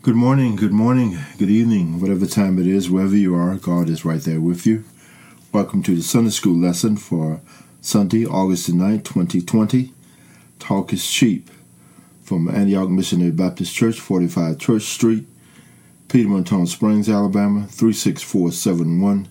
good morning, good evening, whatever time it is, wherever you are, God is right there with you. Welcome to the Sunday School lesson for Sunday, August the 9th, 2020. Talk is cheap. From Antioch Missionary Baptist Church, 45 Church Street, Petermanton Springs, Alabama, 36471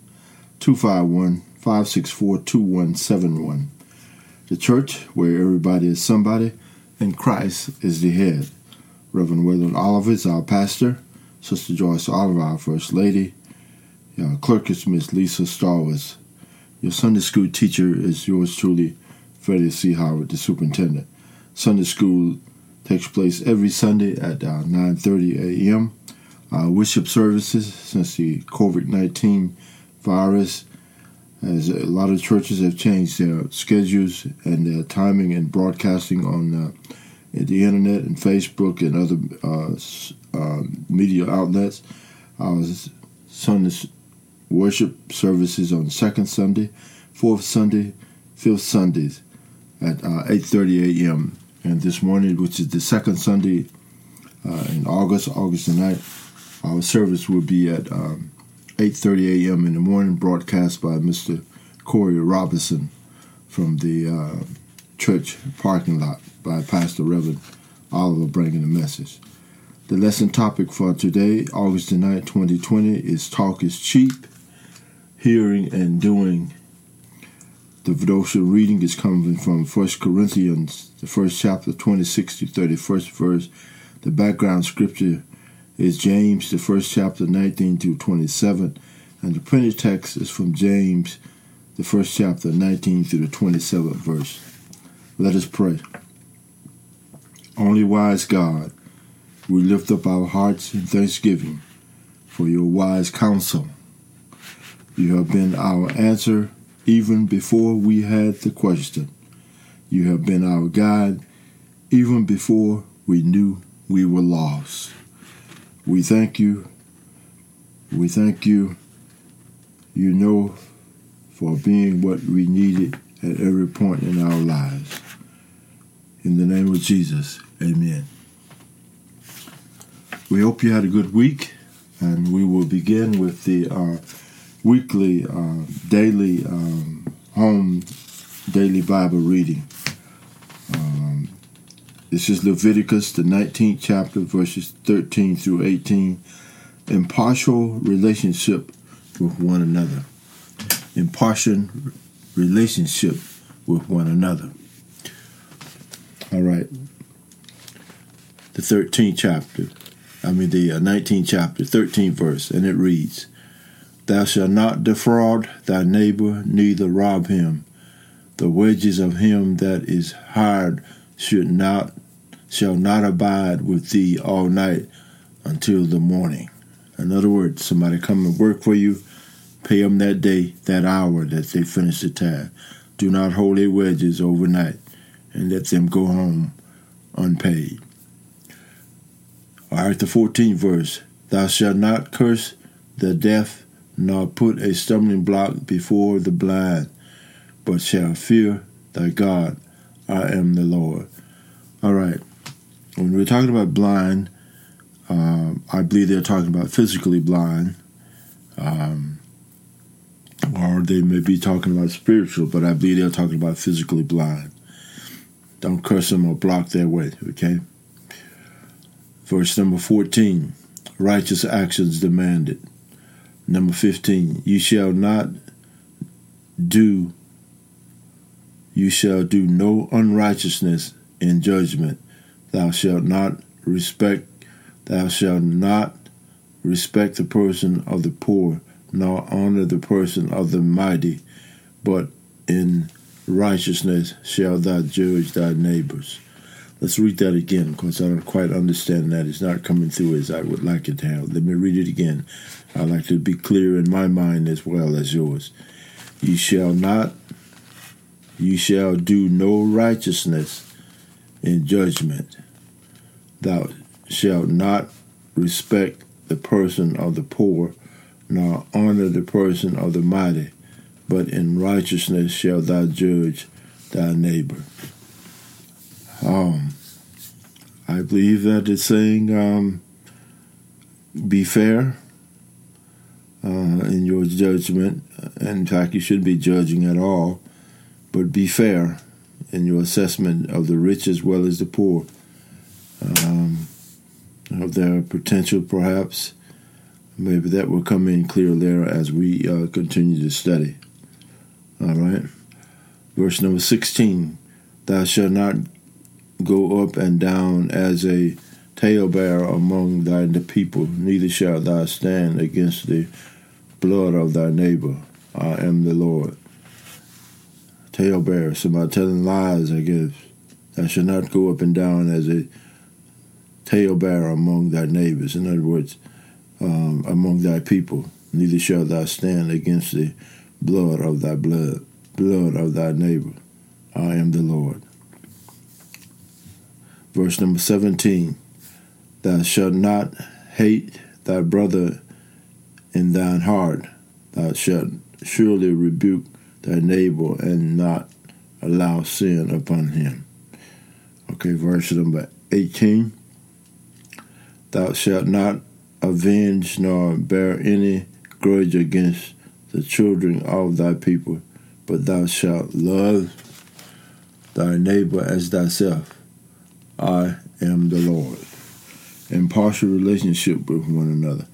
251-564-2171. The church where everybody is somebody and Christ is the head. Reverend Waylon Oliver is our pastor. Sister Joyce Oliver, our first lady. Our clerk is Miss Lisa Starwers. Your Sunday school teacher is yours truly, Freddie C. Howard, the superintendent. Sunday school takes place every Sunday at 9:30 a.m. Worship services, since the COVID-19 virus, as a lot of churches have changed their schedules and their timing and broadcasting on the internet and Facebook and other media outlets. Our Sunday worship services on the second Sunday, fourth Sunday, fifth Sundays at 8:30 a.m. And this morning, which is the second Sunday in August the 9th, our service will be at 8:30 a.m. in the morning, broadcast by Mr. Corey Robinson from the church parking lot by Pastor Reverend Oliver bringing the message. The lesson topic for today, August the 9th, 2020, is Talk is Cheap, Hearing and Doing. The devotional reading is coming from 1 Corinthians, the first chapter, 26 to 31st verse. The background scripture is James, the first chapter, 19 to 27. And the printed text is from James, the first chapter, 19 through the 27th verse. Let us pray. Only wise God, we lift up our hearts in thanksgiving for your wise counsel. You have been our answer even before we had the question. You have been our guide even before we knew we were lost. We thank you. We thank you, for being what we needed at every point in our lives. In the name of Jesus, amen. We hope you had a good week, and we will begin with the weekly, daily daily Bible reading. This is Leviticus, the 19th chapter, verses 13 through 18. Impartial relationship with one another. Impartial relationship with one another. All right. The 19th chapter, 13th verse, and it reads, Thou shalt not defraud thy neighbor, neither rob him. The wages of him that is hired shall not abide with thee all night until the morning. In other words, somebody come and work for you, pay them that day, that hour that they finish the task. Do not hold their wages overnight and let them go home unpaid. All right, the 14th verse. Thou shalt not curse the deaf, nor put a stumbling block before the blind, but shall fear thy God. I am the Lord. All right. When we're talking about blind, I believe they're talking about physically blind, or they may be talking about spiritual, but I believe they're talking about physically blind. Don't curse them or block their way, okay? Verse number 14, righteous actions demanded. Number 15, you shall do no unrighteousness in judgment. Thou shalt not respect the person of the poor, nor honor the person of the mighty, but in righteousness shalt thou judge thy neighbors. Let's read that again, because I don't quite understand that. It's not coming through as I would like it to have. Let me read it again. I'd like to be clear in my mind as well as yours. You shall do no righteousness in judgment. Thou shalt not respect the person of the poor, nor honor the person of the mighty, but in righteousness shalt thou judge thy neighbor. I believe that it's saying be fair in your judgment. In fact, you shouldn't be judging at all, but be fair in your assessment of the rich as well as the poor, of their potential perhaps. Maybe that will come in clear there as we continue to study. All right. Verse number 16, thou shalt not go up and down as a talebearer among thy people, neither shalt thou stand against the blood of thy neighbor. I am the Lord. Talebearer, somebody telling lies, I guess. Thou shalt not go up and down as a talebearer among thy neighbors. In other words, among thy people, neither shalt thou stand against the blood of thy neighbor. I am the Lord. Verse number 17, thou shalt not hate thy brother in thine heart. Thou shalt surely rebuke thy neighbor and not allow sin upon him. Okay, verse number 18, thou shalt not avenge nor bear any grudge against the children of thy people, but thou shalt love thy neighbor as thyself. I am the Lord. Impartial relationship with one another.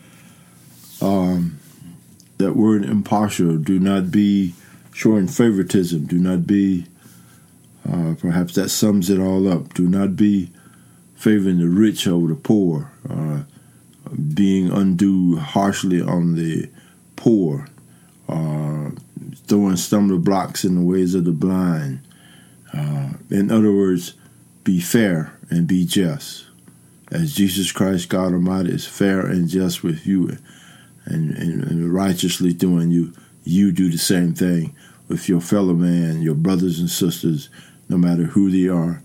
That word impartial, do not be showing favoritism. Do not be, perhaps that sums it all up. Do not be favoring the rich over the poor, being undue harshly on the poor, throwing stumbling blocks in the ways of the blind. In other words, be fair and be just. As Jesus Christ, God Almighty, is fair and just with you and righteously doing you do the same thing with your fellow man, your brothers and sisters, no matter who they are.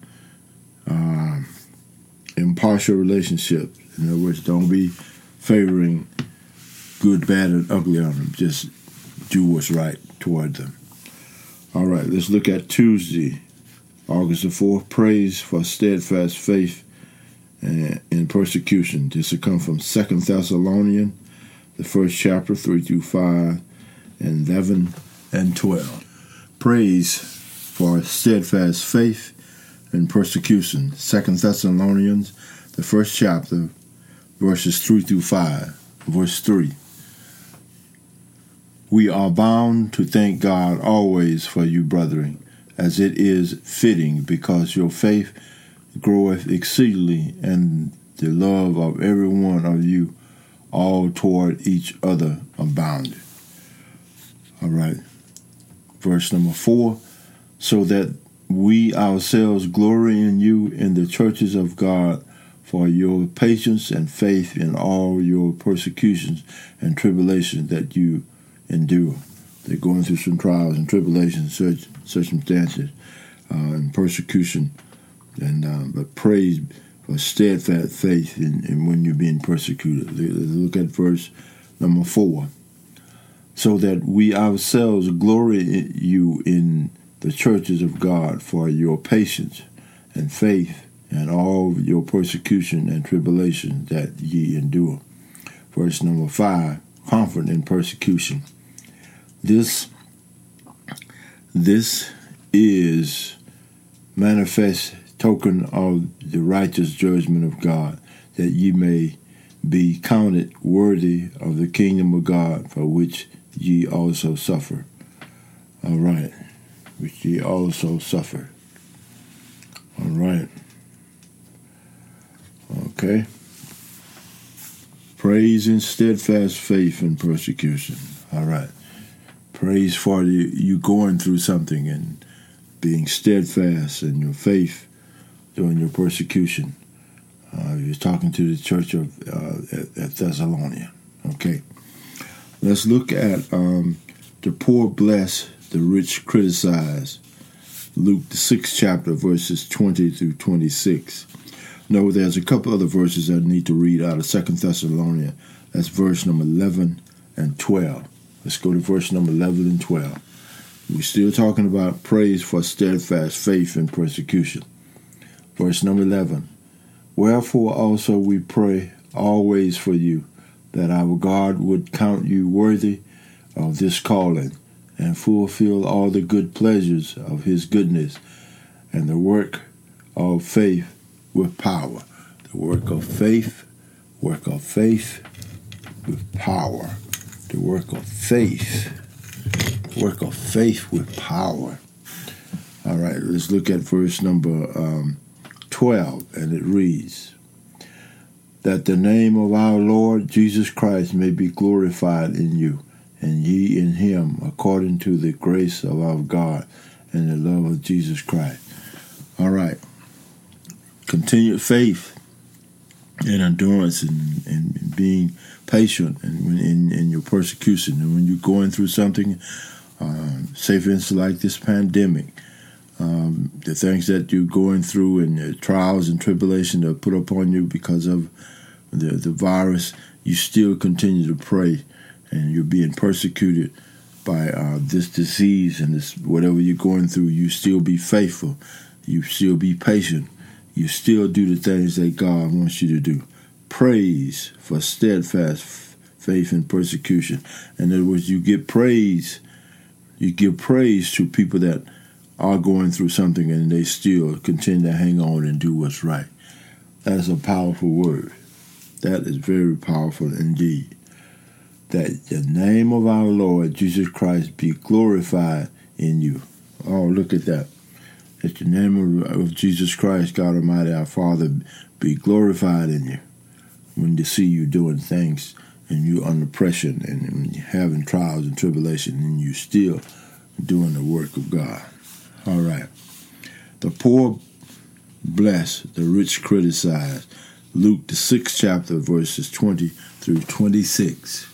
Impartial relationship. In other words, don't be favoring good, bad, and ugly on them. Just do what's right toward them. All right, let's look at Tuesday, August the 4th. Praise for steadfast faith in persecution. This will come from 2 Thessalonians, the first chapter, 3 through 5, and 11 and 12. Praise for steadfast faith in persecution. 2 Thessalonians, the first chapter, verses 3 through 5. Verse 3. We are bound to thank God always for you, brethren, as it is fitting, because your faith groweth exceedingly, and the love of every one of you all toward each other abounded. All right. Verse number 4. So that we ourselves glory in you in the churches of God for your patience and faith in all your persecutions and tribulations that you endure. They're going through some trials and tribulations, circumstances, and persecution, and but praise for steadfast faith in when you're being persecuted. Look at verse number 4. So that we ourselves glory in you in the churches of God for your patience and faith and all your persecution and tribulation that ye endure. Verse number 5, comfort in persecution. This is manifest token of the righteous judgment of God, that ye may be counted worthy of the kingdom of God, for which ye also suffer. All right. Which ye also suffer. All right. Okay. Praise and steadfast faith in persecution. All right. Praise for you going through something and being steadfast in your faith during your persecution. You're talking to the church of at Thessalonica. Okay. Let's look at the poor bless, the rich criticize. Luke, the 6th chapter, verses 20 through 26. No, there's a couple other verses I need to read out of 2 Thessalonians. That's verse number 11 and 12. Let's go to verse number 11 and 12. We're still talking about praise for steadfast faith in persecution. Verse number 11. Wherefore also we pray always for you, that our God would count you worthy of this calling and fulfill all the good pleasures of his goodness and the work of faith with power. The work of faith with power. The work of faith with power. All right, let's look at verse number 12, and it reads, that the name of our Lord Jesus Christ may be glorified in you, and ye in him, according to the grace of our God and the love of Jesus Christ. All right. Continued faith and endurance and being patient in your persecution. And when you're going through something, say for instance like this pandemic, the things that you're going through and the trials and tribulation that are put upon you because of the virus, you still continue to pray, and you're being persecuted by this disease and this whatever you're going through. You still be faithful. You still be patient. You still do the things that God wants you to do. Praise for steadfast faith in persecution. In other words, you give praise to people that are going through something and they still continue to hang on and do what's right. That is a powerful word. That is very powerful indeed. That the name of our Lord Jesus Christ be glorified in you. Oh, look at that. That the name of Jesus Christ, God Almighty, our Father, be glorified in you. When they see you doing things and you're under pressure and you're having trials and tribulation and you still doing the work of God. All right. The poor bless, the rich criticize. Luke, the 6th chapter, verses 20 through 26.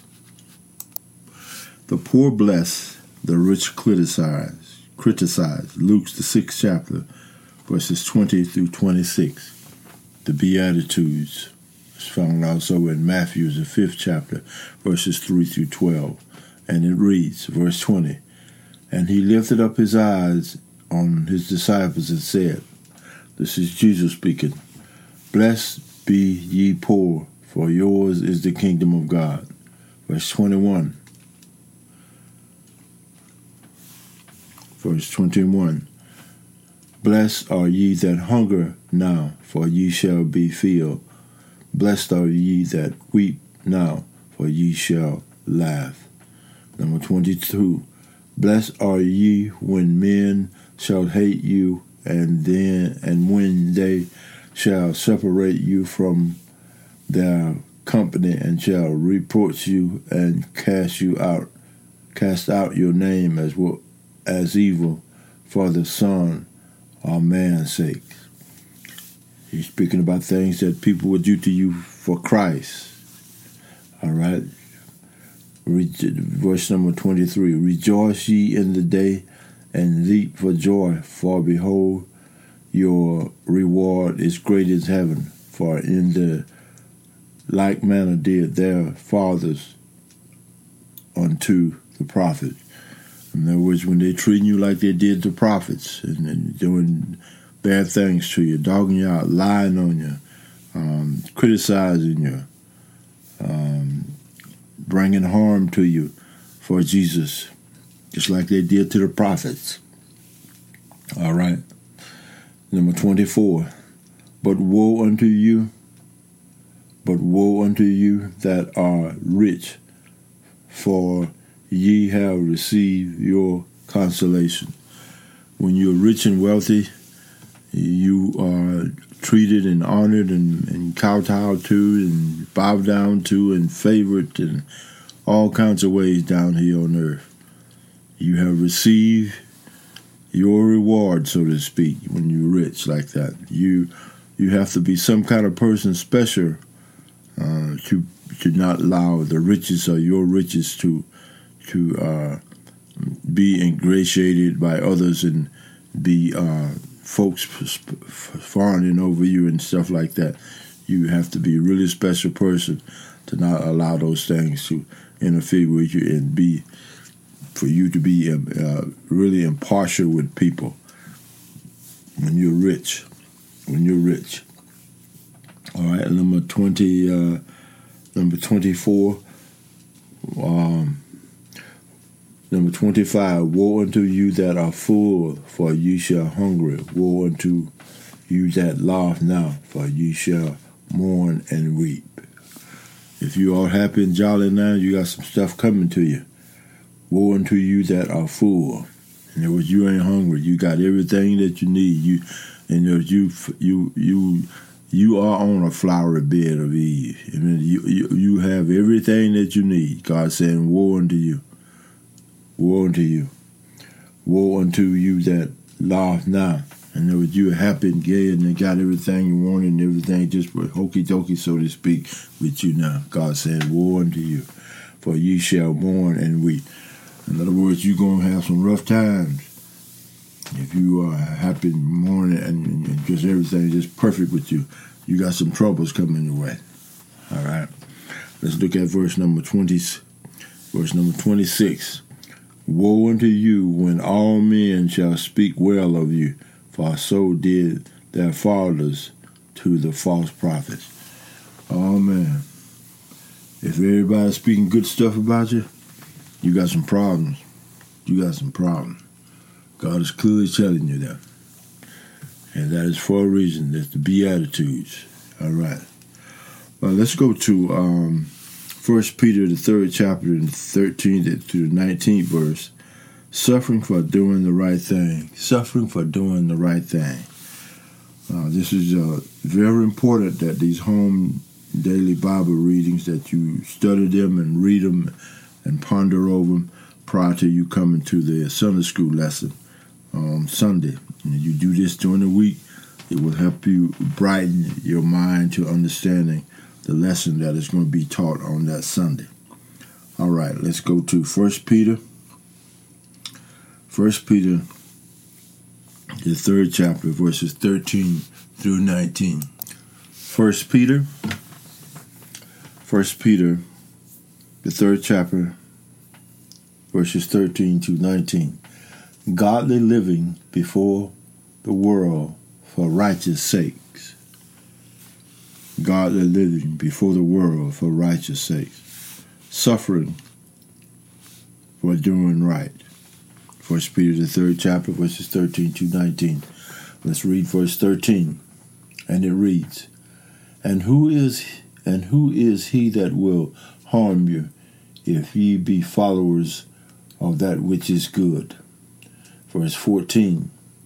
The poor bless, the rich criticize. Luke, the 6th chapter, verses 20 through 26. The Beatitudes is found also in Matthew, the 5th chapter, verses 3 through 12. And it reads, verse 20, and he lifted up his eyes on his disciples and said, this is Jesus speaking, blessed be ye poor, for yours is the kingdom of God. Verse 21. Verse 21. Blessed are ye that hunger now, for ye shall be filled. Blessed are ye that weep now, for ye shall laugh. Number 22. Blessed are ye when men shall hate you, and when they shall separate you from their company, and shall reproach you and cast out your name as evil for the Son of Man's sake. He's speaking about things that people would do to you for Christ. All right. Verse number 23. Rejoice ye in the day, and leap for joy, for behold, your reward is great in heaven, for in the like manner did their fathers unto the prophets. In other words, when they treat you like they did the prophets, and doing bad things to you, dogging you out, lying on you, criticizing you, bringing harm to you for Jesus, just like they did to the prophets. All right. Number 24. But woe unto you that are rich, for ye have received your consolation. When you're rich and wealthy, you are treated and honored and kowtowed to and bowed down to and favored in all kinds of ways down here on earth. You have received your reward, so to speak, when you're rich like that. You have to be some kind of person special to not allow the riches or your riches to be ingratiated by others and be folks fawning over you and stuff like that. You have to be a really special person to not allow those things to interfere with you and for you to be really impartial with people when you're rich. All right, number 25. Number 24. Number 25. Woe unto you that are full, for ye shall hunger. Woe unto you that laugh now, for ye shall mourn and weep. If you are happy and jolly now, you got some stuff coming to you. Woe unto you that are full. In other words, you ain't hungry. You got everything that you need. You are on a flowery bed of ease. I mean, you have everything that you need. God saying, woe unto you. Woe unto you. Woe unto you that laugh now. In other words, you are happy and gay and you got everything you wanted and everything just hokey dokey, so to speak, with you now. God saying, woe unto you, for ye shall mourn and weep. In other words, you're going to have some rough times. If you are happy and mourning and just everything is just perfect with you, you got some troubles coming your way. All right. Let's look at verse number 26. Woe unto you when all men shall speak well of you, for so did their fathers to the false prophets. Oh, man. If everybody's speaking good stuff about you, you got some problems. You got some problems. God is clearly telling you that. And that is for a reason. That's the Beatitudes. All right. Well, let's go to 1 Peter, the 3rd chapter, and 13th to the 19th verse. Suffering for doing the right thing. Suffering for doing the right thing. This is very important that these home daily Bible readings, that you study them and read them and ponder over them prior to you coming to the Sunday school lesson on Sunday. And you do this during the week, it will help you brighten your mind to understanding the lesson that is going to be taught on that Sunday. All right, let's go to 1 Peter. 1 Peter, the 3rd chapter, verses 13 through 19. 1 Peter, the 3rd chapter, verses 13 to 19. Godly living before the world for righteous sakes. Godly living before the world for righteous sakes. Suffering for doing right. 1 Peter, the 3rd chapter, verses 13 to 19. Let's read verse 13. And it reads, And who is he that will harm you, if ye be followers of that which is good? Verse 14.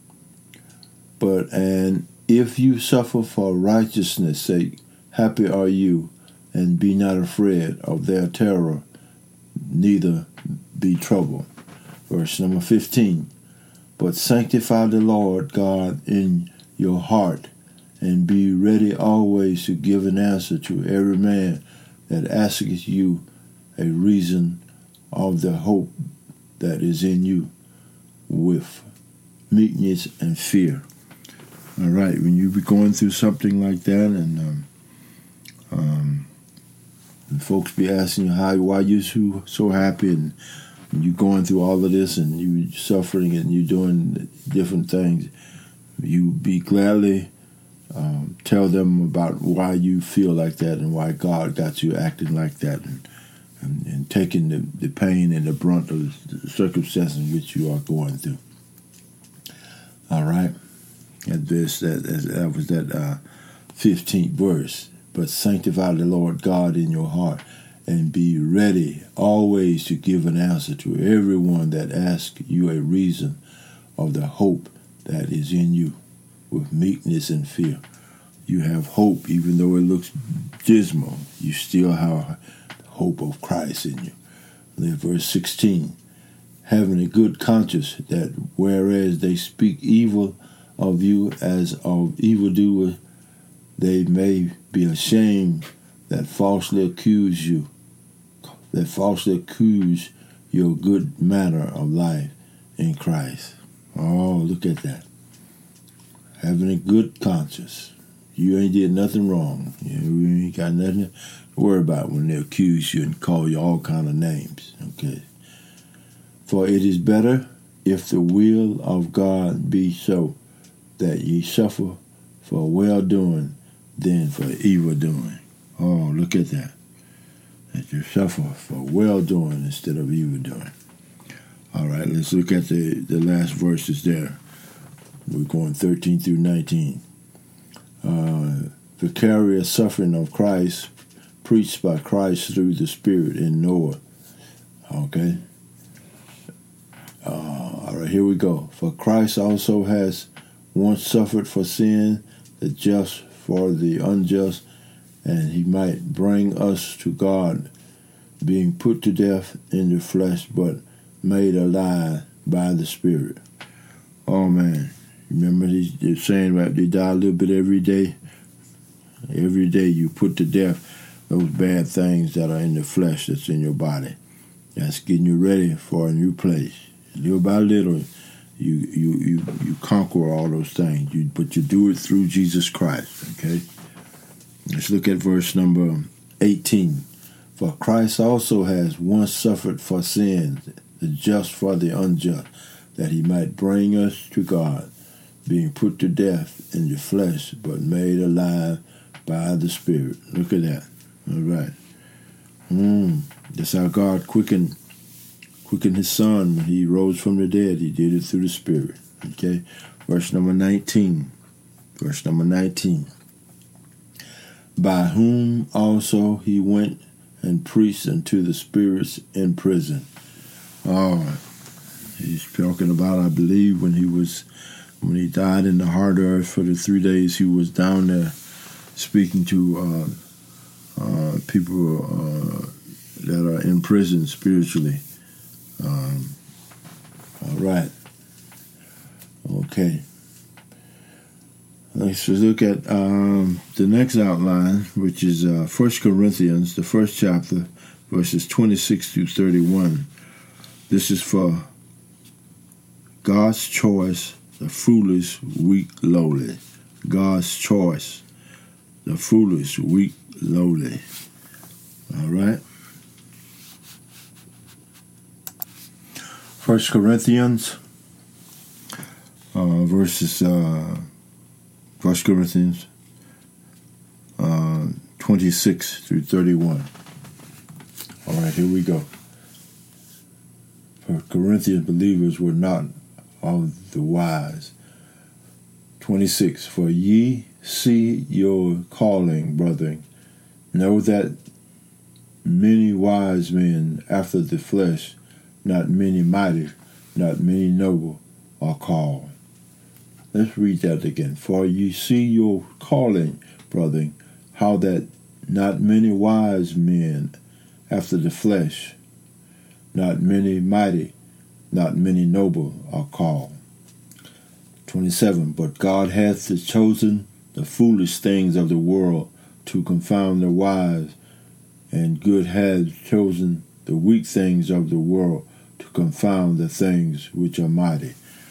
And if you suffer for righteousness' sake, happy are you, and be not afraid of their terror, neither be troubled. Verse number 15. But sanctify the Lord God in your heart, and be ready always to give an answer to every man that asketh you a reason of the hope that is in you, with meekness and fear. All right, when you be going through something like that, and folks be asking you why you so happy, and you going through all of this, and you suffering, and you doing different things, you be gladly tell them about why you feel like that and why God got you acting like that, and taking the pain and the brunt of the circumstances in which you are going through. All right, that was that 15th verse. But sanctify the Lord God in your heart, and be ready always to give an answer to everyone that asks you a reason of the hope that is in you, with meekness and fear. You have hope, even though it looks dismal. You still have the hope of Christ in you. Then verse 16, having a good conscience, that whereas they speak evil of you as of evildoers, they may be ashamed that falsely accuse your good manner of life in Christ. Oh, look at that. Having a good conscience. You ain't did nothing wrong. You ain't got nothing to worry about when they accuse you and call you all kind of names. Okay. For it is better, if the will of God be so, that ye suffer for well-doing than for evil-doing. Oh, look at that. that you suffer for well-doing instead of evil-doing. All right, let's look at the last verses there. We're going 13 through 19. Vicarious suffering of Christ, preached by Christ through the Spirit in Noah. Okay. All right, here we go. For Christ also has once suffered for sin, the just for the unjust, and he might bring us to God, being put to death in the flesh, but made alive by the Spirit. Oh, man. Remember they're saying that they die a little bit every day? Every day you put to death those bad things that are in the flesh that's in your body. That's getting you ready for a new place. Little by little, you conquer all those things. But you do it through Jesus Christ, okay? Let's look at verse number 18. For Christ also has once suffered for sins, the just for the unjust, that he might bring us to God, being put to death in the flesh, but made alive by the Spirit. Look at that. All right. That's how God quickened his Son when he rose from the dead. He did it through the Spirit. Okay. Verse number 19. Verse number 19. By whom also he went and preached unto the spirits in prison. Oh, he's talking about, I believe, when he died in the hard earth for the 3 days, he was down there speaking to people that are in prison spiritually. All right. Okay. Let's look at the next outline, which is 1 Corinthians, the first chapter, verses 26 through 31. This is for God's choice, the foolish, weak, lowly. God's choice, the foolish, weak, lowly. All right. 1 Corinthians, verses 1 Corinthians 26 through 31. All right, here we go. For Corinthian believers were not of the wise. 26. For ye see your calling, brethren. Know that many wise men after the flesh, not many mighty, not many noble, are called. Let's read that again. For you see your calling, brethren, how that not many wise men after the flesh, not many mighty, not many noble are called. 27. But God hath chosen the foolish things of the world to confound the wise, and good hath chosen the weak things of the world to confound the things which are mighty.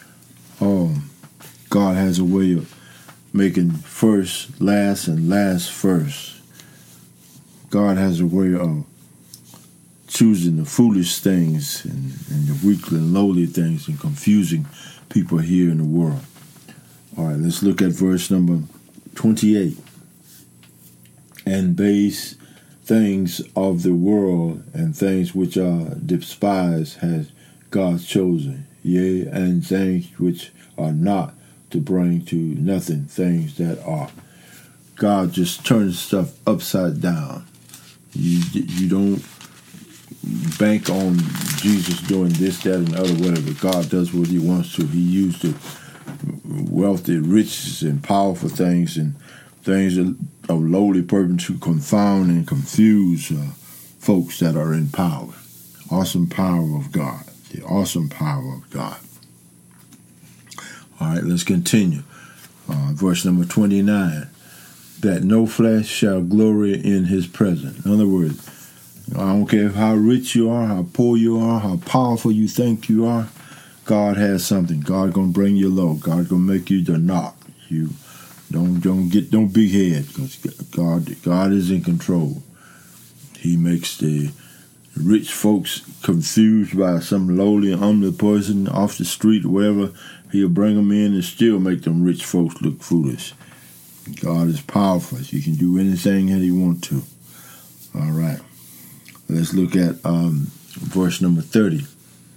God has a way of making first last and last first. God has a way of choosing the foolish things and the weak and lowly things and confusing people here in the world. All right, let's look at verse number 28. And base things of the world and things which are despised has God chosen, yea, and things which are not, to bring to nothing things that are. God just turns stuff upside down. You don't bank on Jesus doing this, that, and the other, whatever. God does what he wants to. He used the wealthy, riches, and powerful things and things of lowly person to confound and confuse folks that are in power. Awesome power of God. The awesome power of God. All right, let's continue. Verse number 29. That no flesh shall glory in his presence. In other words, I don't care how rich you are, how poor you are, how powerful you think you are, God has something. God gonna bring you low. God gonna make you the knock. You don't big head, because God is in control. He makes the rich folks confused by some lowly, humble person off the street or wherever. He'll bring them in and still make them rich folks look foolish. God is powerful. He can do anything that he wants to. All right. Let's look at verse number 30.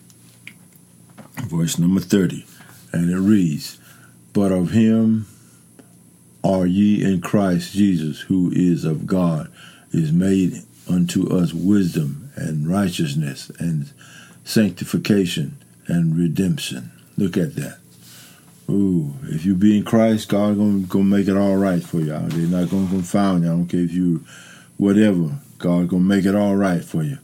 Verse number 30. And it reads, But of him are ye in Christ Jesus, who is of God, is made unto us wisdom and righteousness and sanctification and redemption. Look at that. Ooh, if you be in Christ, God gonna make it all right for you. They're not gonna confound you. I don't care if you whatever. God gonna make it all right for you.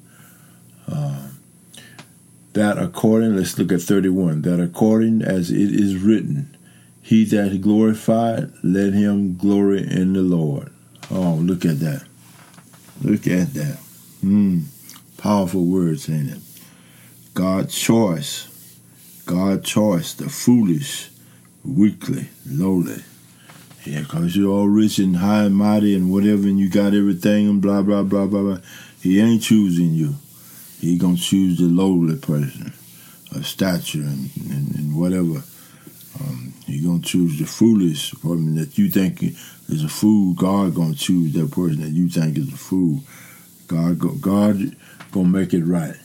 That according, let's look at 31. That according as it is written, he that glorified, let him glory in the Lord. Oh, look at that. Look at that. Powerful words, ain't it? God's choice. God's choice, the foolish, weakly, lowly. Yeah, because you're all rich and high and mighty and whatever, and you got everything and blah, blah, blah, blah, blah. He ain't choosing you. He going to choose the lowly person of stature and whatever. He going to choose the foolish person that you think is a fool. God going to choose that person that you think is a fool. God going to make it right.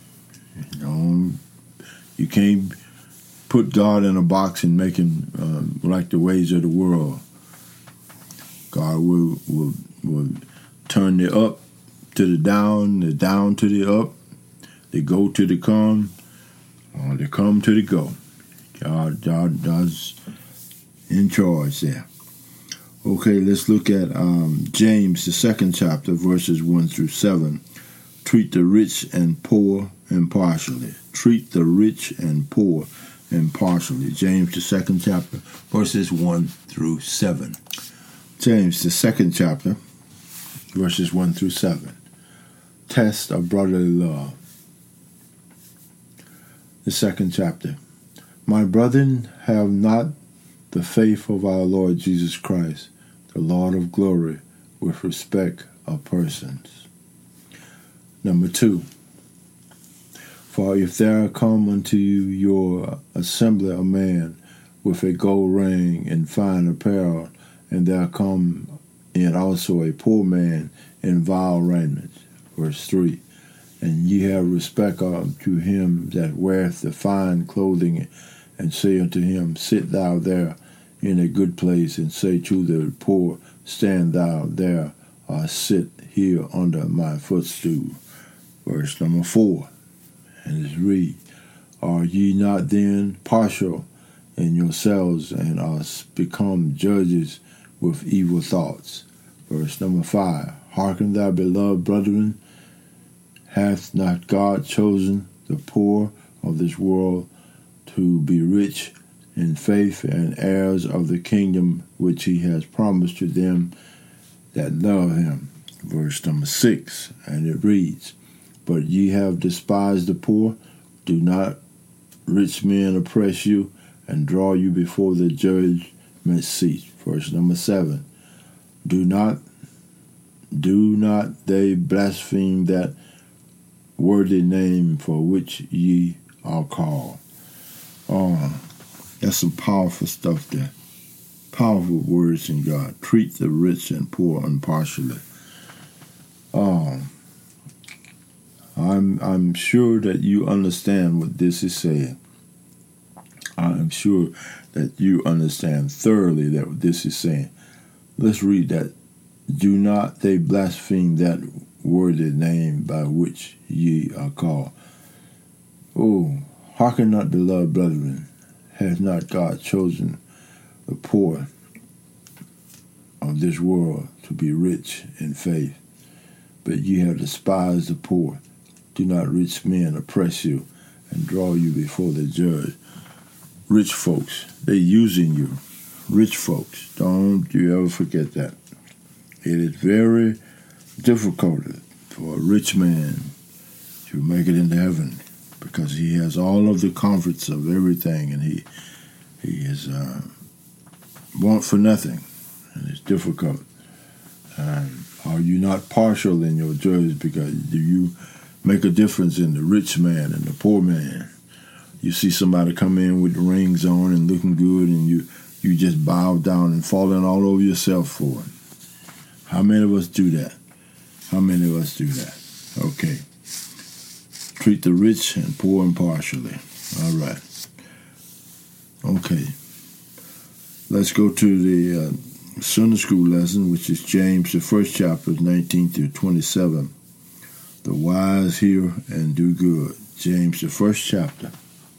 You can't put God in a box and make him like the ways of the world. God will turn the up to the down to the up, the go to the come, or the come to the go. God does in charge there. Okay, let's look at James, the 2nd chapter, verses 1 through 7. Treat the rich and poor impartially. Treat the rich and poor impartially. James, the 2nd chapter, verses 1 through 7. James, the 2nd chapter, verses 1 through 7. Test of brotherly love. The 2nd chapter. My brethren, have not the faith of our Lord Jesus Christ, the Lord of glory, with respect of persons. Number 2. For if there come unto you your assembly a man with a gold ring and fine apparel, and there come in also a poor man in vile raiment. Verse 3. And ye have respect unto him that weareth the fine clothing, and say unto him, Sit thou there in a good place, and say to the poor, Stand thou there, or sit here under my footstool. Verse number 4. And it reads, Are ye not then partial in yourselves, and are become judges with evil thoughts? Verse number 5. Hearken thou, beloved brethren, hath not God chosen the poor of this world to be rich in faith and heirs of the kingdom which he has promised to them that love him? Verse number 6. And it reads, But ye have despised the poor. Do not rich men oppress you and draw you before the judgment seat? Verse number 7. Do not they blaspheme that worthy name for which ye are called? Oh, that's some powerful stuff there. Powerful words in God. Treat the rich and poor impartially. Oh, I'm sure that you understand what this is saying. I'm sure that you understand thoroughly that what this is saying. Let's read that. Do not they blaspheme that worthy name by which ye are called? Oh, hearken not, beloved brethren, hath not God chosen the poor of this world to be rich in faith? But ye have despised the poor. Do not rich men oppress you and draw you before the judge? Rich folks, they're using you. Rich folks, don't you ever forget that. It is very difficult for a rich man to make it into heaven because he has all of the comforts of everything, and he is want for nothing, and it's difficult. Are you not partial in your judge? Because do you make a difference in the rich man and the poor man? You see somebody come in with the rings on and looking good, and you just bow down and falling all over yourself for it. How many of us do that? How many of us do that? Okay. Treat the rich and poor impartially. All right. Okay. Let's go to the Sunday school lesson, which is James, the first chapter, 19 through 27. The wise hear and do good. James, the first chapter.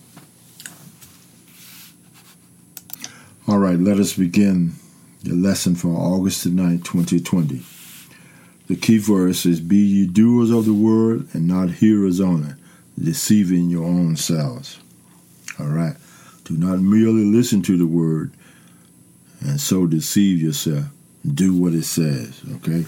All right, let us begin the lesson for August the 9th, 2020. The key verse is, "Be ye doers of the word and not hearers only, deceiving your own selves." All right. Do not merely listen to the word and so deceive yourself. Do what it says, okay?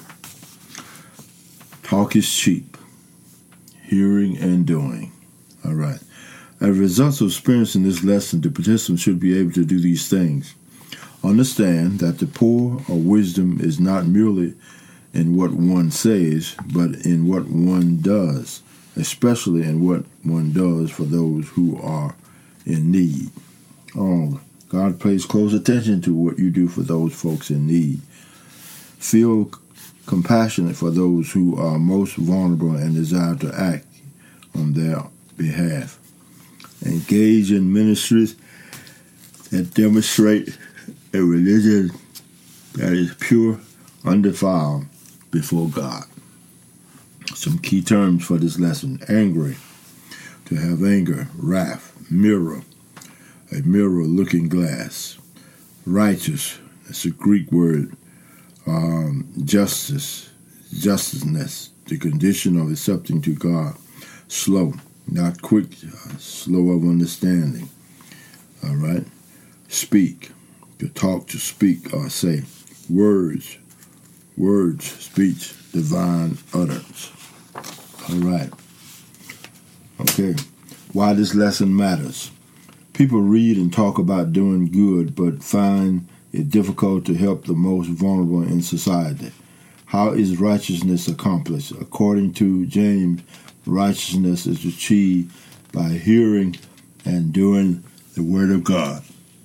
Talk is cheap. Hearing and doing. All right. As a result of experiencing this lesson, the participant should be able to do these things. Understand that the pour of wisdom is not merely in what one says, but in what one does, especially in what one does for those who are in need. Oh, God pays close attention to what you do for those folks in need. Feel compassionate for those who are most vulnerable and desire to act on their behalf. Engage in ministries that demonstrate a religion that is pure, undefiled before God. Some key terms for this lesson: angry, to have anger; wrath, mirror, a mirror-looking glass; righteous, that's a Greek word; justice, justiceness, the condition of accepting to God; slow, not quick, slow of understanding. All right. Speak, to talk, to speak or say; words, speech, divine utterance. All right. Okay. Why this lesson matters. People read and talk about doing good, but find it difficult to help the most vulnerable in society. How is righteousness accomplished? According to James, righteousness is achieved by hearing and doing the Word of God.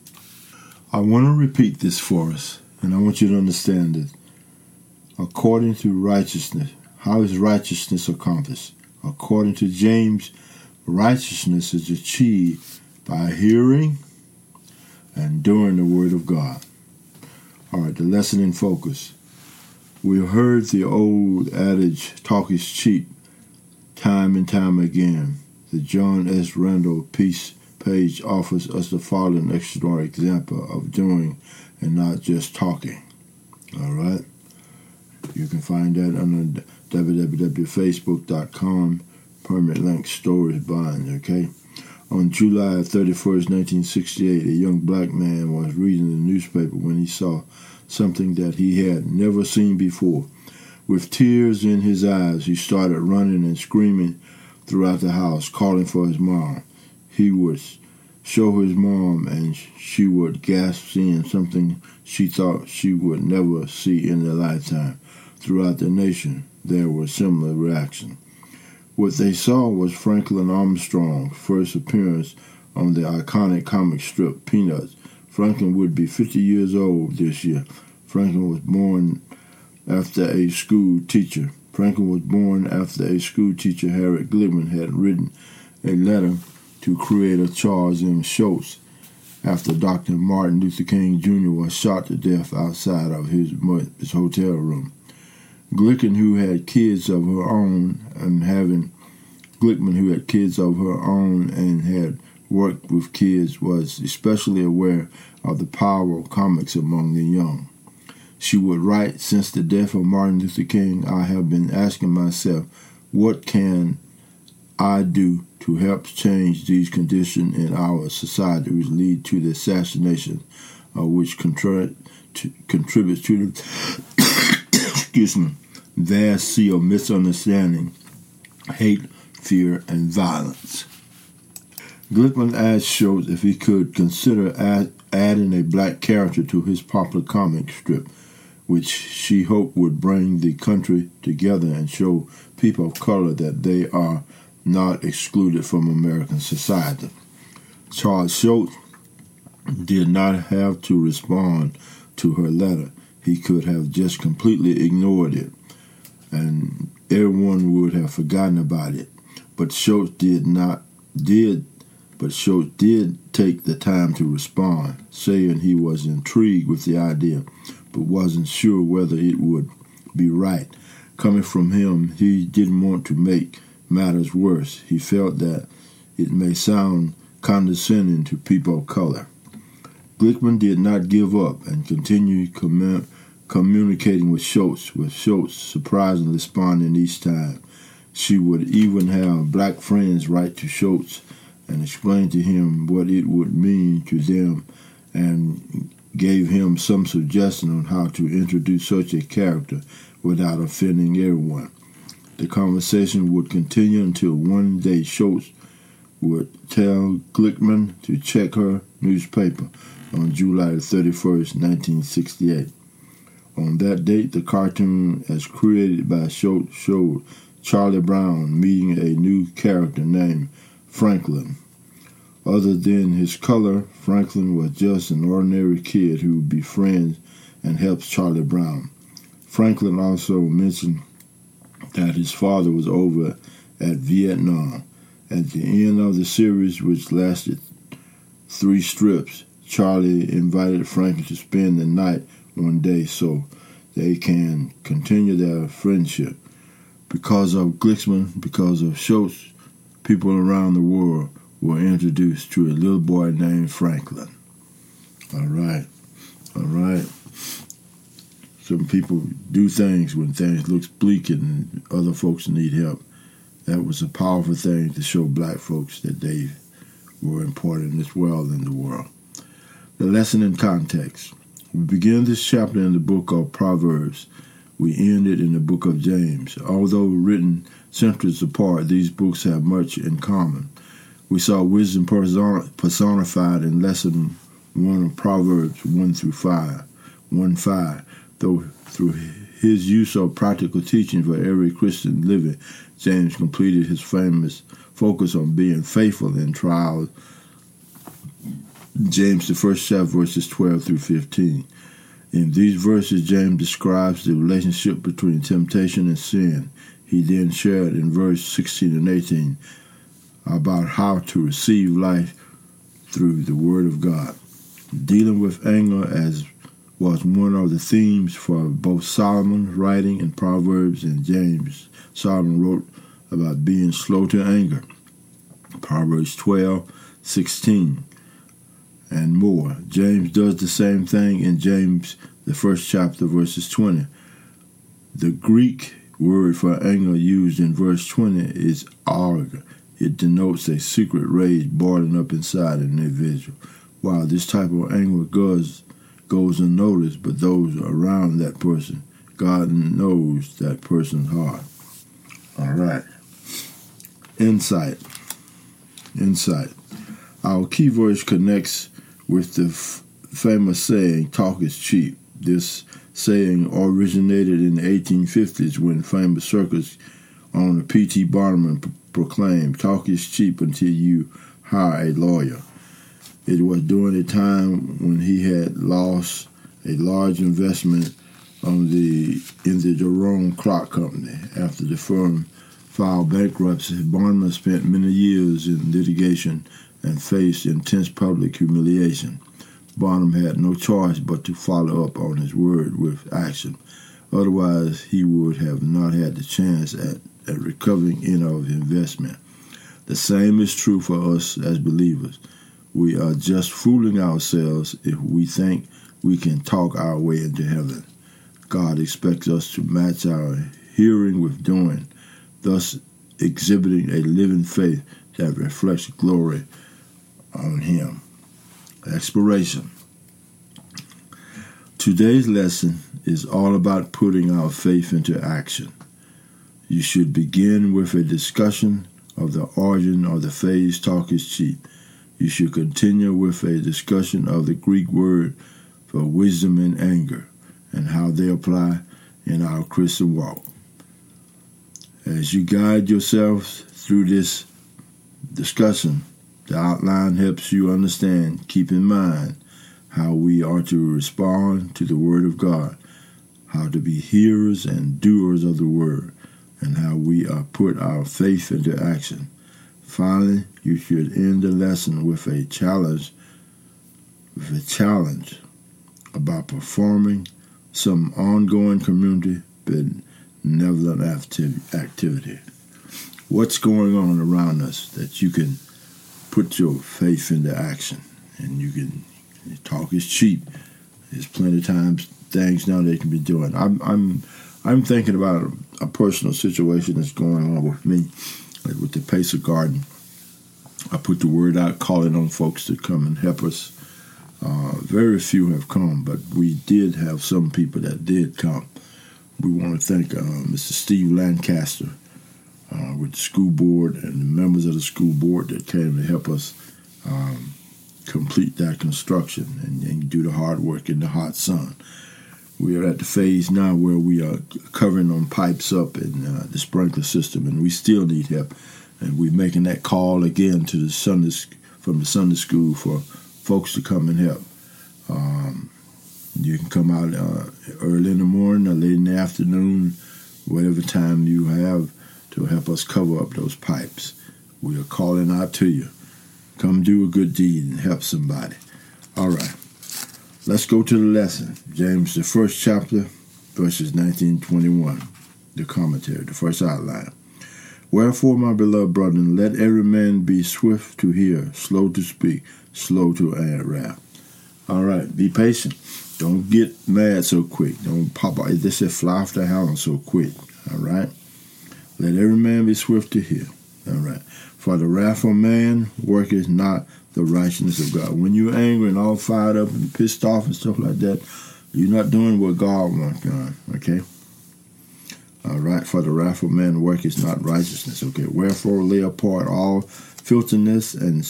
I want to repeat this for us, and I want you to understand it. According to righteousness, how is righteousness accomplished? According to James, righteousness is achieved by hearing and doing the Word of God. All right, the lesson in focus. We've heard the old adage, talk is cheap, time and time again. The John S. Randall Peace page offers us the following extraordinary example of doing and not just talking. All right? You can find that on www.facebook.com, permanent link stories bind, okay? On July 31st, 1968, a young black man was reading the newspaper when he saw something that he had never seen before. With tears in his eyes, he started running and screaming throughout the house, calling for his mom. He would show his mom, and she would gasp, seeing something she thought she would never see in her lifetime. Throughout the nation, there were similar reactions. What they saw was Franklin Armstrong's first appearance on the iconic comic strip Peanuts. Franklin would be 50 years old this year. Franklin was born after a school teacher. Harriet Glickman had written a letter to creator Charles M. Schulz after Dr. Martin Luther King Jr. was shot to death outside of his hotel room. Glickman, who had kids of her own and had worked with kids, was especially aware of the power of comics among the young. She would write, "Since the death of Martin Luther King, I have been asking myself, what can I do to help change these conditions in our society which lead to the assassination of which contributes to the vast sea of misunderstanding, hate, fear, and violence." Glickman asked Schulz if he could consider adding a black character to his popular comic strip, which she hoped would bring the country together and show people of color that they are not excluded from American society. Charles Schulz did not have to respond to her letter. He could have just completely ignored it and everyone would have forgotten about it. But Schultz did take the time to respond, saying he was intrigued with the idea, but wasn't sure whether it would be right. Coming from him, he didn't want to make matters worse. He felt that it may sound condescending to people of color. Glickman did not give up and continued communicating with Schultz surprisingly responding each time. She would even have black friends write to Schultz and explain to him what it would mean to them, and gave him some suggestion on how to introduce such a character without offending everyone. The conversation would continue until one day Schultz would tell Glickman to check her newspaper on July 31st, 1968. On that date, the cartoon as created by Schultz showed Charlie Brown meeting a new character named Franklin. Other than his color, Franklin was just an ordinary kid who befriends and helps Charlie Brown. Franklin also mentioned that his father was over at Vietnam. At the end of the series, which lasted 3 strips, Charlie invited Franklin to spend the night one day so they can continue their friendship. Because of Glickman, because of Schultz, people around the world were introduced to a little boy named Franklin. All right. Some people do things when things look bleak and other folks need help. That was a powerful thing to show black folks that they were important as well in the world. The lesson in context. We begin this chapter in the book of Proverbs. We end it in the book of James. Although written centuries apart, these books have much in common. We saw wisdom personified in lesson 1 of Proverbs 1-5. Though through his use of practical teaching for every Christian living, James completed his famous focus on being faithful in trials. James, the first chapter, verses 12-15. In these verses, James describes the relationship between temptation and sin. He then shared in verse 16 and 18 about how to receive life through the Word of God. Dealing with anger as was one of the themes for both Solomon's writing in Proverbs and James. Solomon wrote about being slow to anger, Proverbs 12:16, and more. James does the same thing in James, the first chapter, verses 20. The Greek word for anger used in verse 20 is arg. It denotes a secret rage boiling up inside an individual. While this type of anger goes unnoticed, but those around that person, God knows that person's heart. All right. Insight. Our key verse connects with the famous saying, talk is cheap. This saying originated in the 1850s when famous circus owner P.T. Barnum proclaimed, talk is cheap until you hire a lawyer. It was during a time when he had lost a large investment in the Jerome Clark Company. After the firm filed bankruptcy, Barnum spent many years in litigation and faced intense public humiliation. Barnum had no choice but to follow up on his word with action. Otherwise, he would have not had the chance at recovering any of his investment. The same is true for us as believers. We are just fooling ourselves if we think we can talk our way into heaven. God expects us to match our hearing with doing, thus exhibiting a living faith that reflects glory on Him. Exploration. Today's lesson is all about putting our faith into action. You should begin with a discussion of the origin of the phrase talk is cheap. You should continue with a discussion of the Greek word for wisdom and anger and how they apply in our Christian walk. As you guide yourselves through this discussion, the outline helps you understand, keep in mind, how we are to respond to the Word of God, how to be hearers and doers of the Word, and how we put our faith into action. Finally, you should end the lesson with a challenge about performing some ongoing community benevolent activity. What's going on around us that you can put your faith into action? And you can talk is cheap. There's plenty of times things now they can be doing. I'm thinking about a personal situation that's going on with me, like with the Pacer Garden. I put the word out calling on folks to come and help us. Very few have come, but we did have some people that did come. We want to thank Mr. Steve Lancaster with the school board and the members of the school board that came to help us complete that construction and do the hard work in the hot sun. We are at the phase now where we are covering on pipes up in the sprinkler system, and we still need help. And we're making that call again to from the Sunday school for folks to come and help. You can come out early in the morning or late in the afternoon, whatever time you have, to help us cover up those pipes. We are calling out to you. Come do a good deed and help somebody. All right. Let's go to the lesson. James, the first chapter, verses 19-21. The commentary, the first outline. Wherefore, my beloved brethren, let every man be swift to hear, slow to speak, slow to wrath. All right, be patient. Don't get mad so quick. Don't pop out. They said fly off the handle so quick. All right? Let every man be swift to hear. All right. For the wrath of man worketh not the righteousness of God. When you're angry and all fired up and pissed off and stuff like that, you're not doing what God wants done. Okay? All right. For the wrath of man worketh not righteousness. Okay. Wherefore lay apart all filthiness and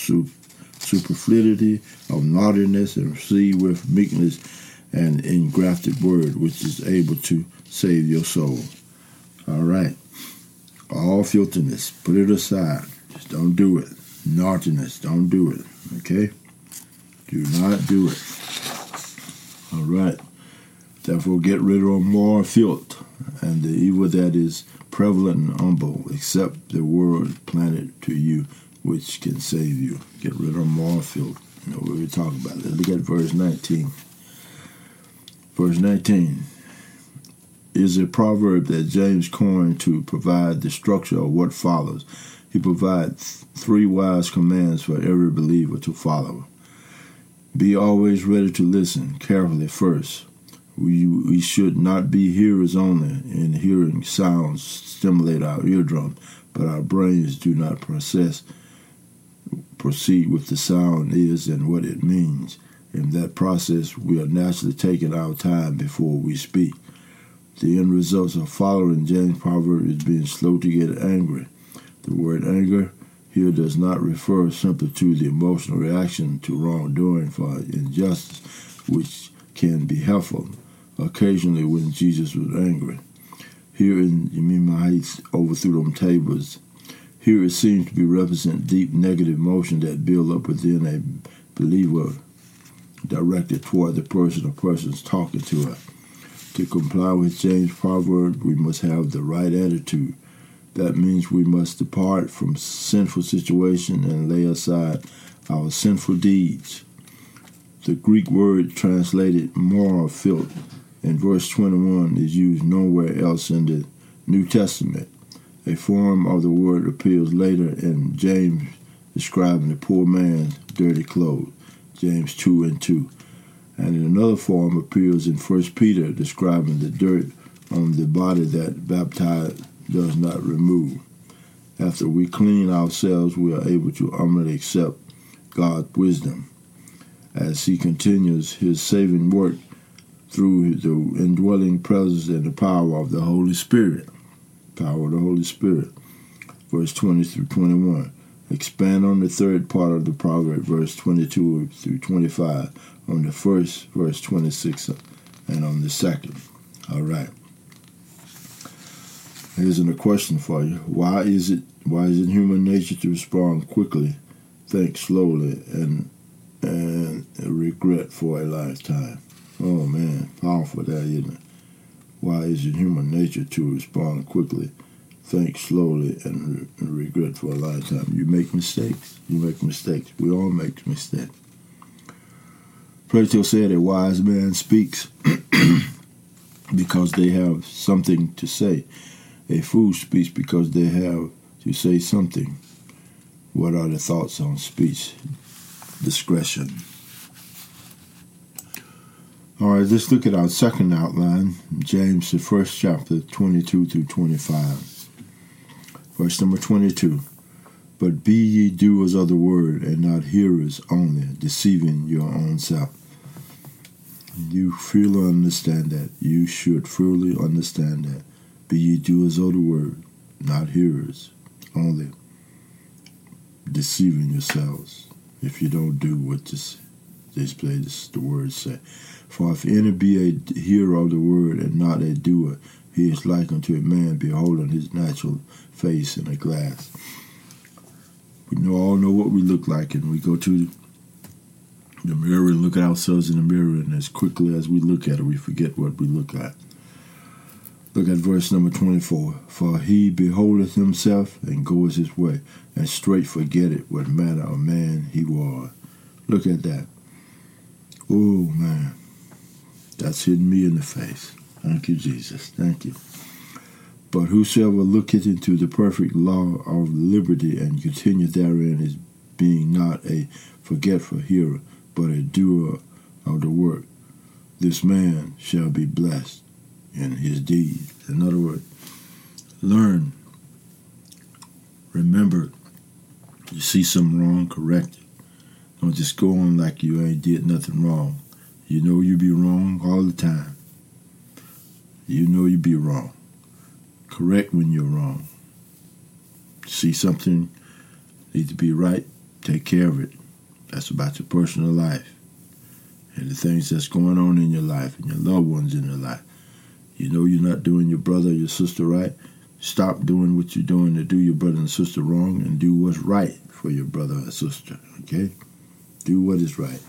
superfluity of naughtiness, and receive with meekness an engrafted word, which is able to save your soul. All right. All filthiness, put it aside. Just don't do it. Naughtiness, don't do it. Okay? Do not do it. All right. Therefore, get rid of more filth and the evil that is prevalent and humble, except the word planted to you, which can save you. Get rid of more filth. You know what we're talking about. Let's look at verse 19. Verse 19 is a proverb that James coined to provide the structure of what follows. He provides 3 wise commands for every believer to follow. Be always ready to listen carefully first. We should not be hearers only, and hearing sounds stimulate our eardrum, but our brains do not proceed with the sound is and what it means. In that process, we are naturally taking our time before we speak. The end results of following James' proverb is being slow to get angry. The word anger here does not refer simply to the emotional reaction to wrongdoing for injustice, which can be helpful occasionally when Jesus was angry. Here in my heights overthrew them tables. Here it seems to be represent deep negative emotion that build up within a believer directed toward the person or persons talking to her. To comply with James' proverb, we must have the right attitude. That means we must depart from sinful situation and lay aside our sinful deeds. The Greek word translated moral filth in verse 21 is used nowhere else in the New Testament. A form of the word appears later in James describing the poor man's dirty clothes, James 2:2. And in another form appears in 1 Peter describing the dirt on the body that baptized does not remove. After we clean ourselves, we are able to humbly accept God's wisdom as he continues his saving work through the indwelling presence and the power of the Holy Spirit. Power of the Holy Spirit. Verse 20-21. Expand on the third part of the proverb, verse 22-25, on the first, verse 26, and on the second. All right. Here's a question for you. Why is it human nature to respond quickly, think slowly, and regret for a lifetime? Oh man, powerful that, isn't it? Why is it human nature to respond quickly, think slowly, and regret for a lifetime? You make mistakes. You make mistakes. We all make mistakes. Plato said a wise man speaks because they have something to say. A fool speaks because they have to say something. What are the thoughts on speech? Discretion. All right, let's look at our second outline, James, the first chapter, 22 through 25. Verse number 22. But be ye doers of the word, and not hearers only, deceiving your own self. You fully understand that. You should fully understand that. Be ye doers of the word, not hearers only, deceiving yourselves. If you don't do what the words say. For if any be a hearer of the word and not a doer, he is like unto a man beholding his natural face in a glass. We all know what we look like, and we go to the mirror and look at ourselves in the mirror, and as quickly as we look at it, we forget what we look like. Look at verse number 24. For he beholdeth himself and goeth his way, and straight forgetteth what manner of man he was. Look at that. Oh, man. That's hitting me in the face. Thank you, Jesus. Thank you. But whosoever looketh into the perfect law of liberty and continueth therein is being not a forgetful hearer, but a doer of the work. This man shall be blessed in his deed. In other words, learn. Remember, you see something wrong, correct it. Don't just go on like you ain't did nothing wrong. You know you be wrong all the time. You know you be wrong. Correct when you're wrong. See something needs to be right, take care of it. That's about your personal life and the things that's going on in your life and your loved ones in your life. You know you're not doing your brother or your sister right. Stop doing what you're doing to do your brother and sister wrong and do what's right for your brother or sister, okay? Do what is right.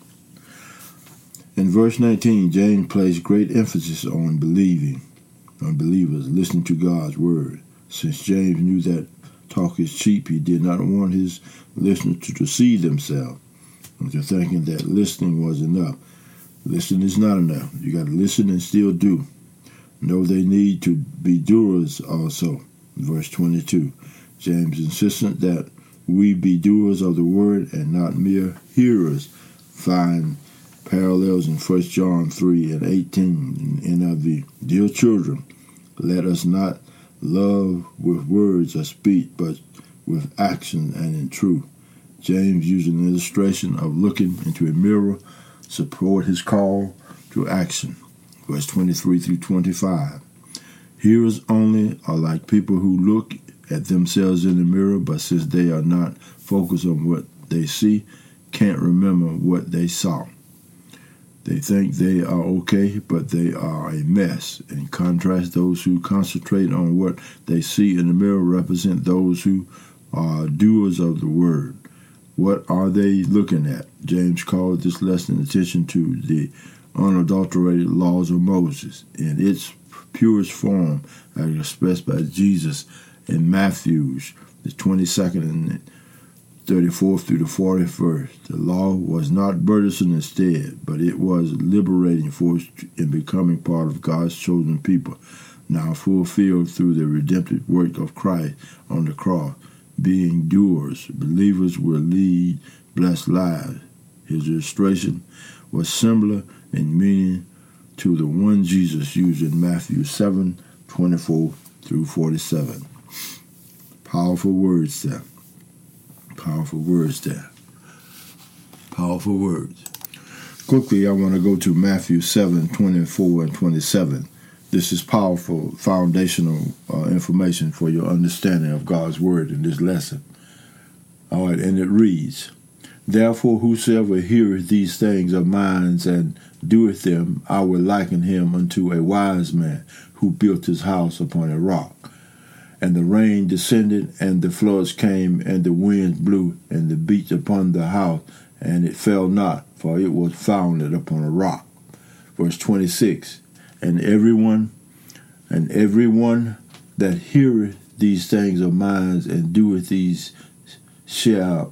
In verse 19, James placed great emphasis on believers listening to God's word. Since James knew that talk is cheap, he did not want his listeners to deceive themselves into thinking that listening was enough. Listening is not enough. You got to listen and still do. No, they need to be doers also. Verse 22, James insisted that we be doers of the word and not mere hearers. Find parallels in 1 John 3 and 18 in NIV. Dear children, let us not love with words or speech, but with action and in truth. James used an illustration of looking into a mirror support his call to action. Verse 23 through 25. Hearers only are like people who look at themselves in the mirror, but since they are not focused on what they see, can't remember what they saw. They think they are okay, but they are a mess. In contrast, those who concentrate on what they see in the mirror represent those who are doers of the word. What are they looking at? James called this lesson attention to the unadulterated laws of Moses in its purest form as expressed by Jesus in Matthew, the 22nd and 34th through the 40th verse. The law was not burdensome instead, but it was a liberating force in becoming part of God's chosen people, now fulfilled through the redemptive work of Christ on the cross. Being doers, believers will lead blessed lives. His illustration was similar in meaning to the one Jesus used in Matthew 7:24 through 47. Powerful words there. Powerful words there. Powerful words. Quickly, I want to go to Matthew 7:24 and 27. This is powerful, foundational information for your understanding of God's word in this lesson. All right, and it reads, Therefore, whosoever heareth these things of mine and doeth them, I will liken him unto a wise man who built his house upon a rock. And the rain descended, and the floods came, and the winds blew, and they beat upon the house, and it fell not, for it was founded upon a rock. Verse 26, And everyone And everyone that heareth these things of mine and doeth these shall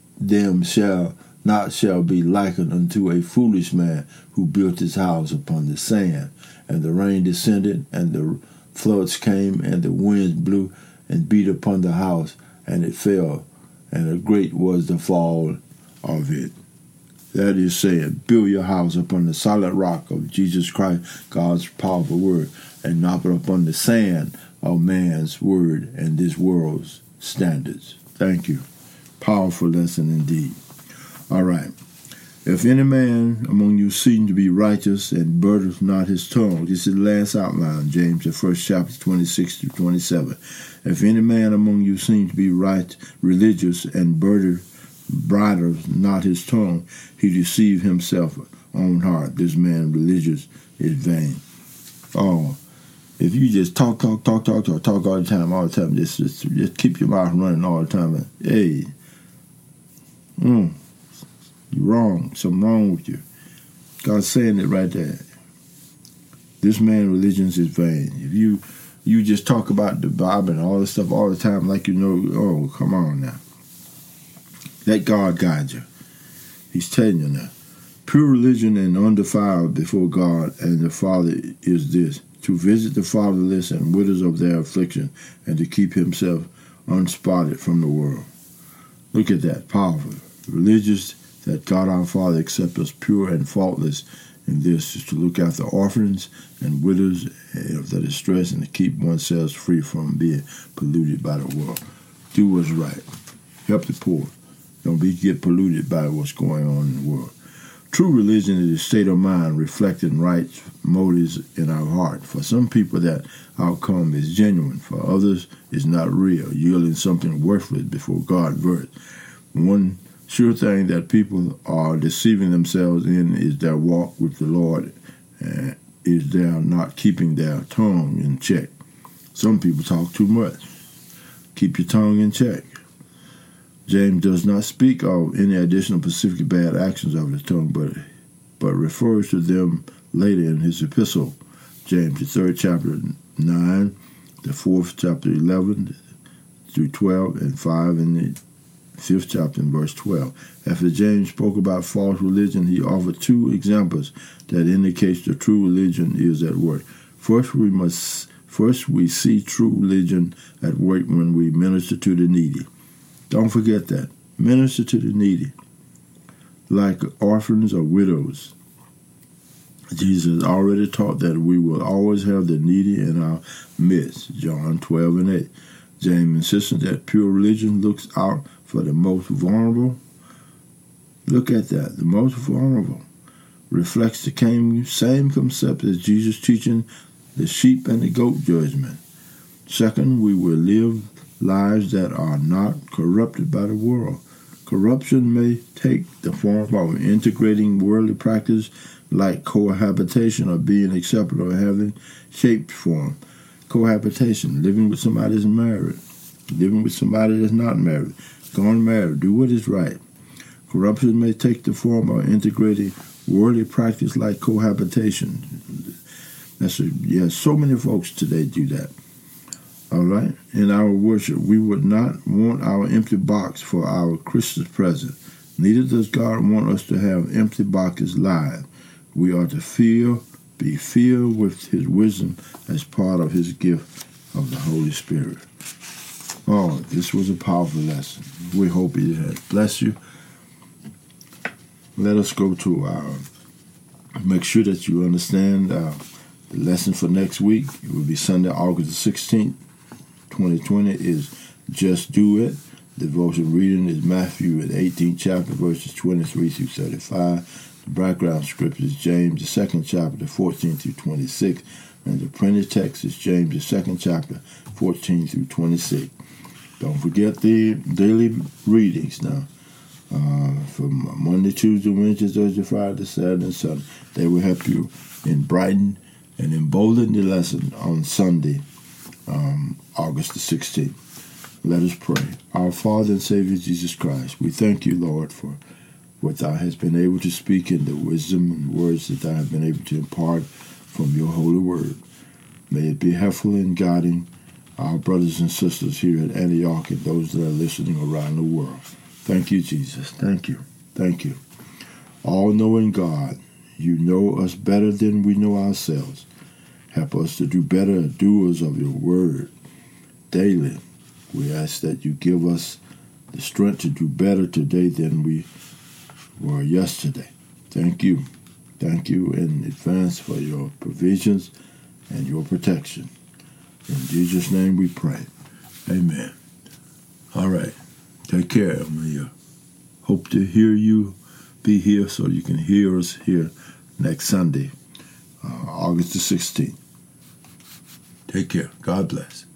be likened unto a foolish man who built his house upon the sand. And the rain descended, and the floods came, and the winds blew and beat upon the house, and it fell, and great was the fall of it. That is saying, build your house upon the solid rock of Jesus Christ, God's powerful word, and not upon the sand of man's word and this world's standards. Thank you. Powerful lesson indeed. All right. If any man among you seem to be righteous and burdens not his tongue, this is the last outline, James, the first chapter, 26 to 27. If any man among you seem to be religious and bridles not his tongue, he deceives himself own heart. This man religious is vain. Oh, if you just talk all the time, just keep your mouth running all the time. Hey, you're wrong. Something wrong with you. God's saying it right there. This man religion is vain. If you just talk about the Bible and all this stuff all the time like you know, oh, come on now. Let God guide you. He's telling you now. Pure religion and undefiled before God and the Father is this: to visit the fatherless and widows of their affliction, and to keep himself unspotted from the world. Look at that, powerful. Religious that God our Father accepts us pure and faultless in this is to look after orphans and widows of their distress, and to keep oneself free from being polluted by the world. Do what's right. Help the poor. Don't get polluted by what's going on in the world. True religion is a state of mind reflecting right motives in our heart. For some people, that outcome is genuine. For others, it's not real, yielding something worthless before God verse. One sure thing that people are deceiving themselves in is their walk with the Lord, is their not keeping their tongue in check. Some people talk too much. Keep your tongue in check. James does not speak of any additional specific bad actions of the tongue, but refers to them later in his epistle. James, the 3rd chapter 9, the 4th chapter 11 through 12, and 5 in the 5th chapter in verse 12. After James spoke about false religion, he offered 2 examples that indicates the true religion is at work. First, we see true religion at work when we minister to the needy. Don't forget that. Minister to the needy, like orphans or widows. Jesus already taught that we will always have the needy in our midst, John 12 and 8. James insisted that pure religion looks out for the most vulnerable. Look at that. The most vulnerable reflects the same concept as Jesus teaching the sheep and the goat judgment. Second, we will live lives that are not corrupted by the world. Corruption may take the form of integrating worldly practice like cohabitation or being accepted, or having shaped form. Cohabitation, living with somebody that's married, living with somebody that's not married, gone married, do what is right. Corruption may take the form of integrating worldly practice like cohabitation. So many folks today do that. All right? In our worship, we would not want our empty box for our Christmas present. Neither does God want us to have empty boxes live. We are to be filled with his wisdom as part of his gift of the Holy Spirit. Oh, this was a powerful lesson. We hope it has blessed you. Let us go to make sure that you understand the lesson for next week. It will be Sunday, August the 16th. 2020 is Just Do It. Devotion reading is Matthew, the 18th chapter, verses 23 through 35. The background scripture is James, the 2nd chapter, 14 through 26. And the printed text is James, the 2nd chapter, 14 through 26. Don't forget the daily readings now. From Monday, Tuesday, Wednesday, Thursday, Friday, Saturday, and Sunday. They will help you in brighten and embolden the lesson on Sunday, August the 16th. Let us pray. Our Father and Savior Jesus Christ, we thank you, Lord, for what thou hast been able to speak in the wisdom and words that thou hast been able to impart from your holy word. May it be helpful in guiding our brothers and sisters here at Antioch and those that are listening around the world. Thank you, Jesus. Thank you. Thank you. All-knowing God, you know us better than we know ourselves. Help us to do better, doers of your word daily. We ask that you give us the strength to do better today than we were yesterday. Thank you. Thank you in advance for your provisions and your protection. In Jesus' name we pray. Amen. All right. Take care. We hope to hear you be here so you can hear us here next Sunday, August the 16th. Take care. God bless.